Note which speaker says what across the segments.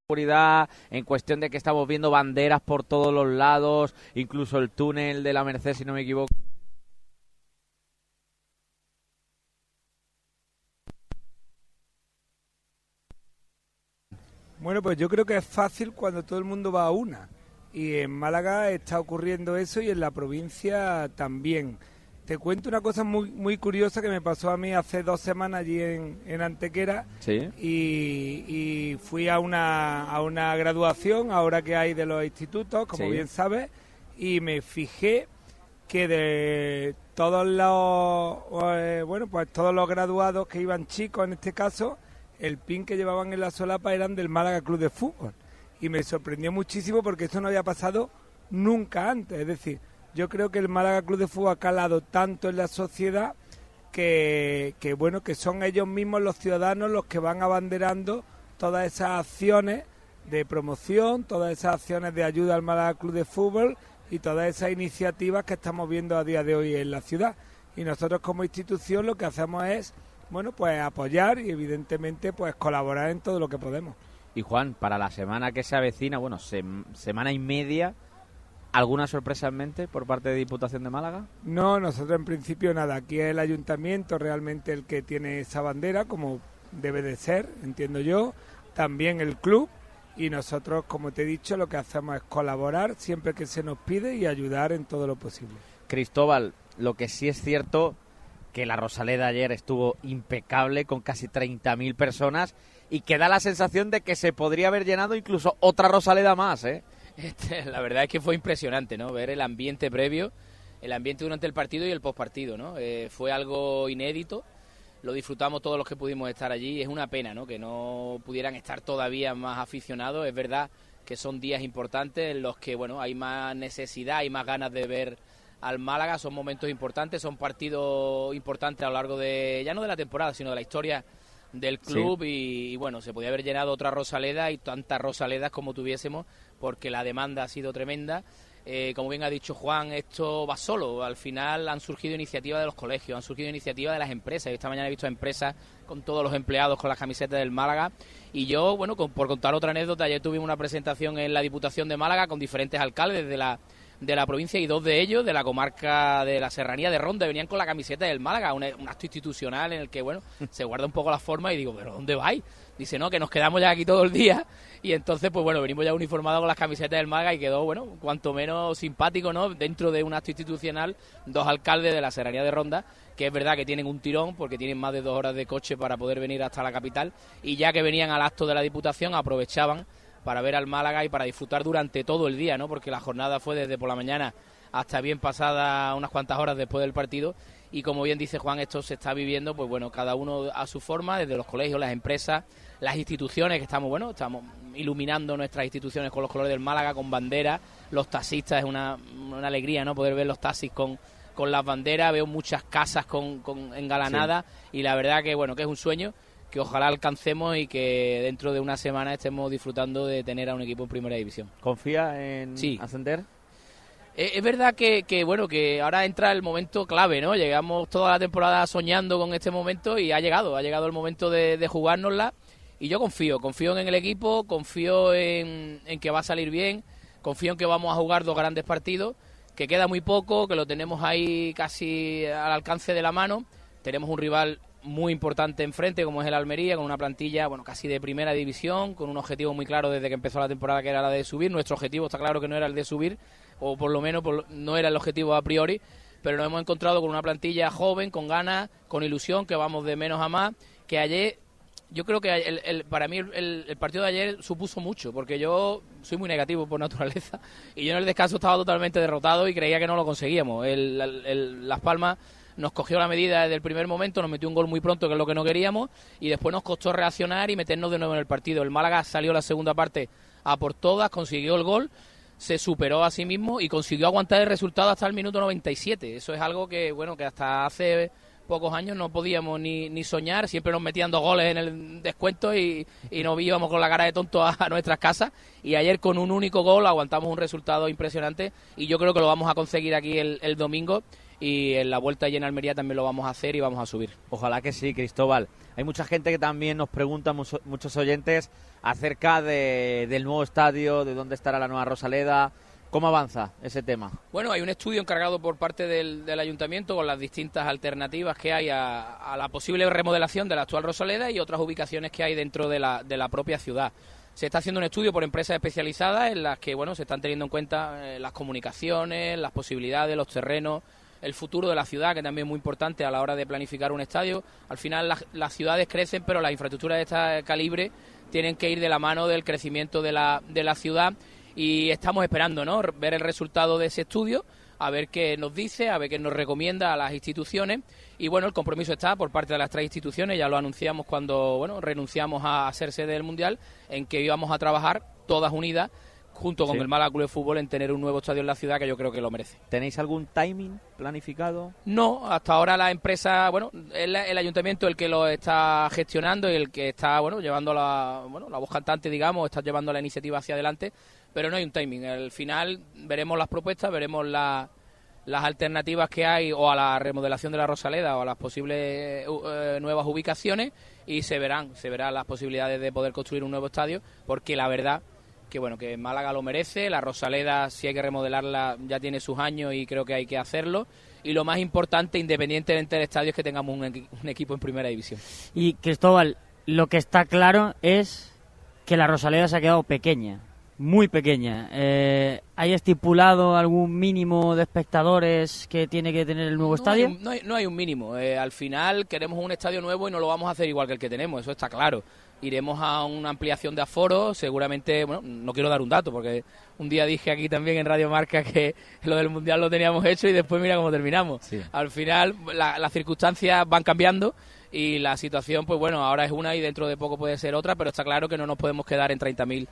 Speaker 1: seguridad, en cuestión de que estamos viendo banderas por todos los lados, incluso el túnel de la Merced, si no me equivoco.
Speaker 2: Bueno, pues yo creo que es fácil cuando todo el mundo va a una. Y en Málaga está ocurriendo eso y en la provincia también. Te cuento una cosa muy curiosa que me pasó a mí hace 2 semanas allí en Antequera.
Speaker 1: Sí.
Speaker 2: Y fui a una graduación ahora que hay de los institutos, como
Speaker 1: Sí.
Speaker 2: bien sabes, y me fijé que de todos los pues todos los graduados que iban chicos en este caso, el pin que llevaban en la solapa eran del Málaga Club de Fútbol. Y me sorprendió muchísimo porque eso no había pasado nunca antes. Es decir, yo creo que el Málaga Club de Fútbol ha calado tanto en la sociedad que son ellos mismos los ciudadanos los que van abanderando todas esas acciones de promoción, todas esas acciones de ayuda al Málaga Club de Fútbol y todas esas iniciativas que estamos viendo a día de hoy en la ciudad. Y nosotros como institución lo que hacemos es, pues apoyar y evidentemente pues colaborar en todo lo que podemos.
Speaker 1: Y Juan, para la semana que se avecina, semana y media, ¿alguna sorpresa en mente por parte de Diputación de Málaga?
Speaker 2: No, nosotros en principio nada. Aquí es el ayuntamiento realmente el que tiene esa bandera, como debe de ser, entiendo yo. También el club. Y nosotros, como te he dicho, lo que hacemos es colaborar siempre que se nos pide y ayudar en todo lo posible.
Speaker 1: Cristóbal, lo que sí es cierto que la Rosaleda ayer estuvo impecable con casi 30.000 personas y que da la sensación de que se podría haber llenado incluso otra Rosaleda más, ¿eh?
Speaker 3: La verdad es que fue impresionante, ¿no? Ver el ambiente previo, el ambiente durante el partido y el postpartido, ¿no? Fue algo inédito, lo disfrutamos todos los que pudimos estar allí. Es una pena, ¿no?, que no pudieran estar todavía más aficionados. Es verdad que son días importantes en los que, hay más necesidad y más ganas de ver al Málaga. Son momentos importantes, son partidos importantes a lo largo de, ya no de la temporada, sino de la historia del club. Sí. Y se podía haber llenado otra Rosaleda y tantas Rosaledas como tuviésemos, porque la demanda ha sido tremenda. Como bien ha dicho Juan, esto va solo. Al final han surgido iniciativas de los colegios, han surgido iniciativas de las empresas. Esta mañana he visto empresas con todos los empleados con las camisetas del Málaga. Y yo, por contar otra anécdota, ayer tuvimos una presentación en la Diputación de Málaga con diferentes alcaldes de la provincia, y 2 de ellos de la comarca de la Serranía de Ronda venían con la camiseta del Málaga, un acto institucional en el que se guarda un poco la forma. Y digo, ¿pero dónde vais? Dice, no, que nos quedamos ya aquí todo el día. Y entonces venimos ya uniformados con las camisetas del Málaga, y quedó cuanto menos simpático, ¿no?, dentro de un acto institucional, 2 alcaldes de la Serranía de Ronda, que es verdad que tienen un tirón porque tienen más de 2 horas de coche para poder venir hasta la capital, y ya que venían al acto de la Diputación aprovechaban para ver al Málaga y para disfrutar durante todo el día, ¿no?, porque la jornada fue desde por la mañana hasta bien pasada unas cuantas horas después del partido. Y como bien dice Juan, esto se está viviendo, cada uno a su forma, desde los colegios, las empresas, las instituciones, que estamos iluminando nuestras instituciones con los colores del Málaga, con banderas. Los taxistas, es una alegría, ¿no?, poder ver los taxis con las banderas. Veo muchas casas con engalanadas, sí. Y la verdad que es un sueño que ojalá alcancemos y que dentro de una semana estemos disfrutando de tener a un equipo en primera división.
Speaker 1: ¿Confía en ascender?
Speaker 3: Es verdad que ahora entra el momento clave, ¿no? Llegamos toda la temporada soñando con este momento y ha llegado el momento de jugárnosla. Y yo confío en el equipo, confío en que va a salir bien, confío en que vamos a jugar 2 grandes partidos, que queda muy poco, que lo tenemos ahí casi al alcance de la mano. Tenemos un rival muy importante enfrente, como es el Almería, con una plantilla casi de primera división, con un objetivo muy claro desde que empezó la temporada, que era la de subir. Nuestro objetivo está claro que no era el de subir, o por lo menos no era el objetivo a priori, pero nos hemos encontrado con una plantilla joven, con ganas, con ilusión, que vamos de menos a más. Que ayer, yo creo que para mí el partido de ayer supuso mucho, porque yo soy muy negativo por naturaleza, y yo en el descanso estaba totalmente derrotado y creía que no lo conseguíamos. Las Palmas nos cogió la medida desde el primer momento, nos metió un gol muy pronto, que es lo que no queríamos, y después nos costó reaccionar y meternos de nuevo en el partido. El Málaga salió la segunda parte a por todas, consiguió el gol, se superó a sí mismo y consiguió aguantar el resultado hasta el minuto 97. Eso es algo que hasta hace pocos años no podíamos ni soñar. Siempre nos metían 2 goles en el descuento y nos íbamos con la cara de tonto a nuestras casas. Y ayer, con un único gol, aguantamos un resultado impresionante, y yo creo que lo vamos a conseguir aquí el domingo y en la vuelta allí en Almería también lo vamos a hacer y vamos a subir.
Speaker 1: Ojalá que sí, Cristóbal. Hay mucha gente que también nos pregunta, muchos oyentes, acerca del nuevo estadio, de dónde estará la nueva Rosaleda. ¿Cómo avanza ese tema?
Speaker 3: Bueno, hay un estudio encargado por parte del Ayuntamiento con las distintas alternativas que hay a la posible remodelación de la actual Rosaleda y otras ubicaciones que hay dentro de la propia ciudad. Se está haciendo un estudio por empresas especializadas en las que se están teniendo en cuenta las comunicaciones, las posibilidades, los terrenos, el futuro de la ciudad, que también es muy importante a la hora de planificar un estadio. Al final las ciudades crecen, pero las infraestructuras de este calibre tienen que ir de la mano del crecimiento de la ciudad. Y estamos esperando, ¿no?, ver el resultado de ese estudio, a ver qué nos dice, a ver qué nos recomienda a las instituciones. Y bueno, el compromiso está por parte de las 3 instituciones, ya lo anunciamos cuando renunciamos a ser sede del Mundial, en que íbamos a trabajar todas unidas junto con el Málaga Club de Fútbol en tener un nuevo estadio en la ciudad, que yo creo que lo merece.
Speaker 1: ¿Tenéis algún timing planificado?
Speaker 3: No, hasta ahora la empresa, el ayuntamiento el que lo está gestionando y el que está llevando la voz cantante, digamos, está llevando la iniciativa hacia adelante, pero no hay un timing. Al final veremos las propuestas, veremos las alternativas que hay o a la remodelación de la Rosaleda o a las posibles nuevas ubicaciones, y se verán las posibilidades de poder construir un nuevo estadio, porque la verdad que Málaga lo merece. La Rosaleda, si hay que remodelarla, ya tiene sus años y creo que hay que hacerlo. Y lo más importante, independientemente del estadio, es que tengamos un equipo en primera división.
Speaker 4: Y Cristóbal, lo que está claro es que la Rosaleda se ha quedado pequeña, muy pequeña. ¿Hay estipulado algún mínimo de espectadores que tiene que tener el nuevo estadio?
Speaker 3: No hay un mínimo. Al final queremos un estadio nuevo y no lo vamos a hacer igual que el que tenemos, eso está claro. Iremos a una ampliación de aforo, seguramente, no quiero dar un dato, porque un día dije aquí también en Radio Marca que lo del Mundial lo teníamos hecho y después mira cómo terminamos. Sí. Al final las circunstancias van cambiando y la situación, ahora es una y dentro de poco puede ser otra, pero está claro que no nos podemos quedar en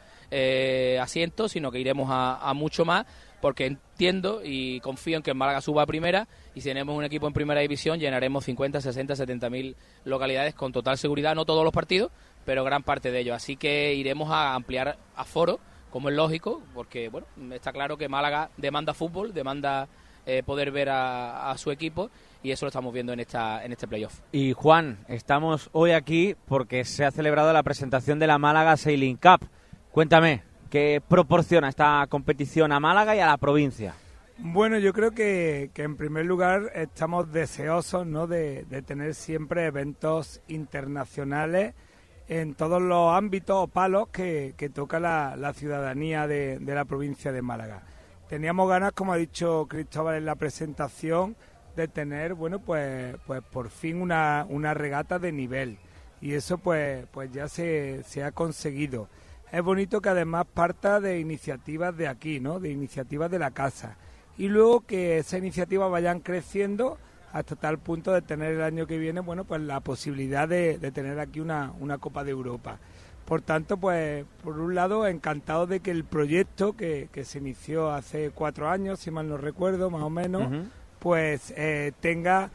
Speaker 3: 30.000 asientos, sino que iremos a mucho más, porque entiendo y confío en que el Málaga suba a primera, y si tenemos un equipo en primera división llenaremos 50, 60, 70.000 localidades con total seguridad, no todos los partidos, pero gran parte de ellos. Así que iremos a ampliar aforo, como es lógico, porque está claro que Málaga demanda fútbol, demanda poder ver a su equipo, y eso lo estamos viendo en este playoff.
Speaker 1: Y Juan, estamos hoy aquí porque se ha celebrado la presentación de la Málaga Sailing Cup. Cuéntame, ¿qué proporciona esta competición a Málaga y a la provincia?
Speaker 2: Bueno, yo creo que en primer lugar estamos deseosos, ¿no?, de tener siempre eventos internacionales en todos los ámbitos o palos que toca la ciudadanía de la provincia de Málaga. Teníamos ganas, como ha dicho Cristóbal en la presentación, de tener, pues por fin una regata de nivel, y eso pues ya se ha conseguido. Es bonito que además parta de iniciativas de aquí, ¿no?, de iniciativas de la casa, y luego que esas iniciativas vayan creciendo hasta tal punto de tener el año que viene, pues la posibilidad de tener aquí una Copa de Europa. Por tanto, pues por un lado, encantado de que el proyecto que se inició hace 4 años, si mal no recuerdo, más o menos, pues tenga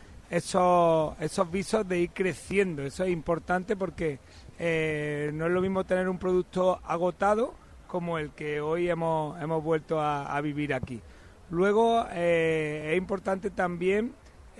Speaker 2: esos visos de ir creciendo. Eso es importante porque no es lo mismo tener un producto agotado como el que hoy hemos vuelto a vivir aquí. Luego es importante también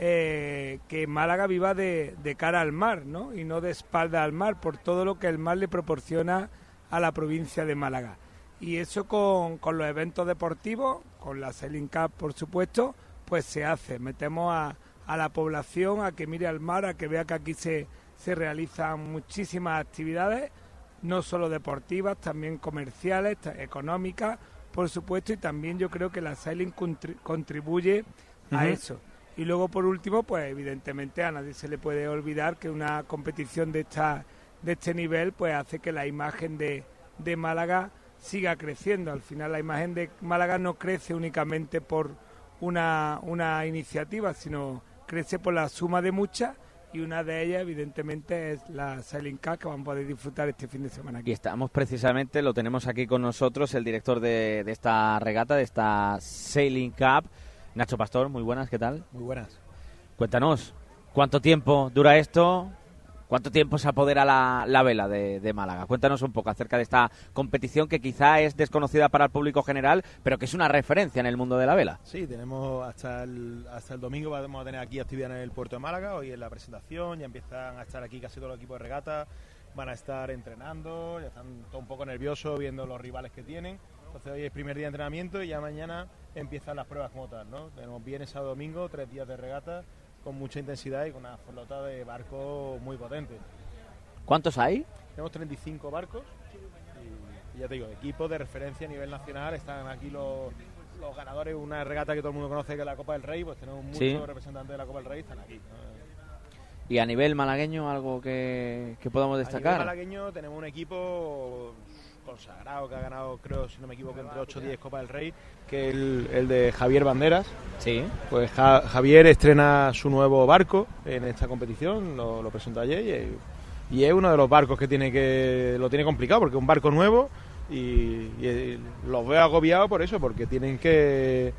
Speaker 2: que Málaga viva de cara al mar, ¿no?, y no de espalda al mar, por todo lo que el mar le proporciona a la provincia de Málaga. Y eso con los eventos deportivos, con la Sailing Cup, por supuesto, pues se hace. Metemos a la población a que mire al mar, a que vea que aquí se realizan muchísimas actividades, no solo deportivas, también comerciales, económicas, por supuesto, y también yo creo que la Sailing contribuye a eso. Y luego, por último, pues evidentemente a nadie se le puede olvidar que una competición de este nivel pues hace que la imagen de Málaga siga creciendo. Al final la imagen de Málaga no crece únicamente por una iniciativa, sino crece por la suma de muchas, y una de ellas evidentemente es la Sailing Cup, que vamos a poder disfrutar este fin de semana aquí.
Speaker 1: Y estamos precisamente, lo tenemos aquí con nosotros, el director de esta regata, de esta Sailing Cup, Nacho Pastor. Muy buenas, ¿qué tal?
Speaker 5: Muy buenas.
Speaker 1: Cuéntanos, ¿cuánto tiempo dura esto? ¿Cuánto tiempo se apodera la vela de Málaga? Cuéntanos un poco acerca de esta competición que quizá es desconocida para el público general, pero que es una referencia en el mundo de la vela.
Speaker 5: Sí, tenemos hasta el domingo, vamos a tener aquí actividad en el puerto de Málaga. Hoy es la presentación, ya empiezan a estar aquí casi todos los equipos de regata, van a estar entrenando, ya están todos un poco nerviosos viendo los rivales que tienen. Entonces hoy es el primer día de entrenamiento y ya mañana empiezan las pruebas como tal, ¿no? Tenemos viernes, sábado, domingo, 3 días de regata con mucha intensidad y con una flota de barcos muy potente.
Speaker 1: ¿Cuántos hay?
Speaker 5: Tenemos 35 barcos y ya te digo, equipos de referencia a nivel nacional. Están aquí los ganadores, una regata que todo el mundo conoce que es la Copa del Rey, pues tenemos muchos representantes de la Copa del Rey, están aquí, ¿no?
Speaker 1: Y a nivel malagueño, algo que podamos destacar.
Speaker 5: A nivel malagueño tenemos un equipo consagrado que ha ganado, creo, si no me equivoco, entre 8 o 10 Copa del Rey, que es el de Javier Banderas.
Speaker 1: Sí.
Speaker 5: Pues Javier estrena su nuevo barco en esta competición, lo presentó ayer y es uno de los barcos que lo tiene complicado porque es un barco nuevo y los veo agobiados por eso, porque tienen que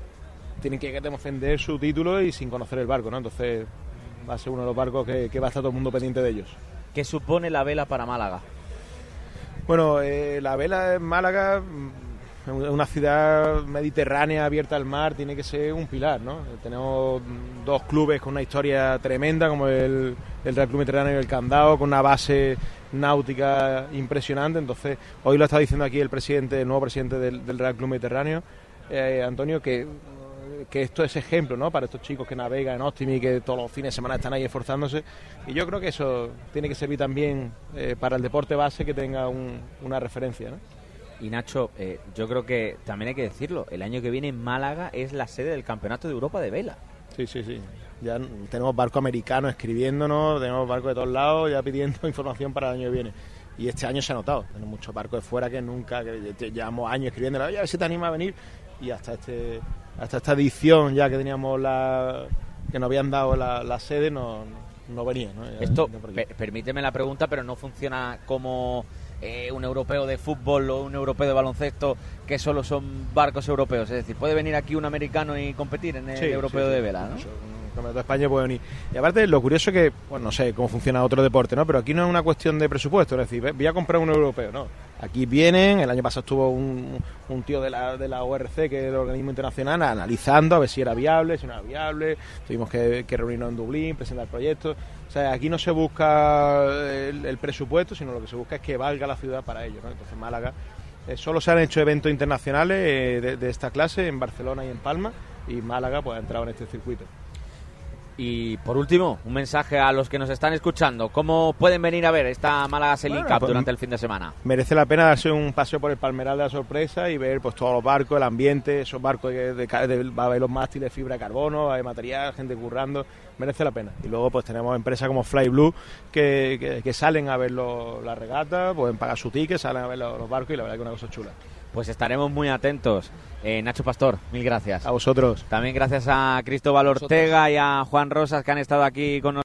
Speaker 5: defender su título y sin conocer el barco, ¿no? Entonces va a ser uno de los barcos que va a estar todo el mundo pendiente de ellos.
Speaker 1: ¿Qué supone la vela para Málaga?
Speaker 5: Bueno, la vela en Málaga, una ciudad mediterránea abierta al mar, tiene que ser un pilar, ¿no? Tenemos 2 clubes con una historia tremenda, como el Real Club Mediterráneo y el Candao, con una base náutica impresionante. Entonces, hoy lo está diciendo aquí el nuevo presidente del Real Club Mediterráneo, Antonio, que esto es ejemplo, ¿no?, para estos chicos que navegan en Optimi, que todos los fines de semana están ahí esforzándose, y yo creo que eso tiene que servir también para el deporte base, que tenga una referencia, ¿no?
Speaker 1: Y Nacho, yo creo que también hay que decirlo, el año que viene Málaga es la sede del Campeonato de Europa de Vela.
Speaker 5: Sí. Ya tenemos barcos americanos escribiéndonos, tenemos barcos de todos lados ya pidiendo información para el año que viene. Y este año se ha notado, tenemos muchos barcos de fuera que llevamos años escribiendo, oye, a ver si te anima a venir, y hasta esta edición ya que teníamos que nos habían dado la sede no venía, ¿no?
Speaker 1: Esto, permíteme la pregunta, pero no funciona como un europeo de fútbol o un europeo de baloncesto, que solo son barcos europeos. Es decir, puede venir aquí un americano y competir en el europeo de vela, ¿no?
Speaker 5: El Campeonato de España puede venir. Y aparte, lo curioso es que, bueno, no sé cómo funciona otro deporte, ¿no? Pero aquí no es una cuestión de presupuesto, es decir, voy a comprar un europeo, ¿no? Aquí vienen, el año pasado estuvo un tío de la ORC, que es el organismo internacional, analizando a ver si era viable, si no era viable. Tuvimos que reunirnos en Dublín, presentar proyectos. O sea, aquí no se busca el presupuesto, sino lo que se busca es que valga la ciudad para ello, ¿no? Entonces, Málaga, solo se han hecho eventos internacionales de esta clase en Barcelona y en Palma, y Málaga pues ha entrado en este circuito.
Speaker 1: Y por último, un mensaje a los que nos están escuchando. ¿Cómo pueden venir a ver esta Málaga Sailing Cup durante el fin de semana?
Speaker 5: Merece la pena darse un paseo por el Palmeral de la Sorpresa y ver pues todos los barcos, el ambiente, esos barcos va a haber los mástiles de fibra de carbono, hay material, gente currando, merece la pena. Y luego pues tenemos empresas como Fly Blue que salen a ver la regata, pueden pagar su ticket, salen a ver los barcos, y la verdad que es una cosa chula.
Speaker 1: Pues estaremos muy atentos. Nacho Pastor, mil gracias.
Speaker 5: A vosotros.
Speaker 1: También gracias a Cristóbal Ortega y a Juan Rosas, que han estado aquí con nosotros.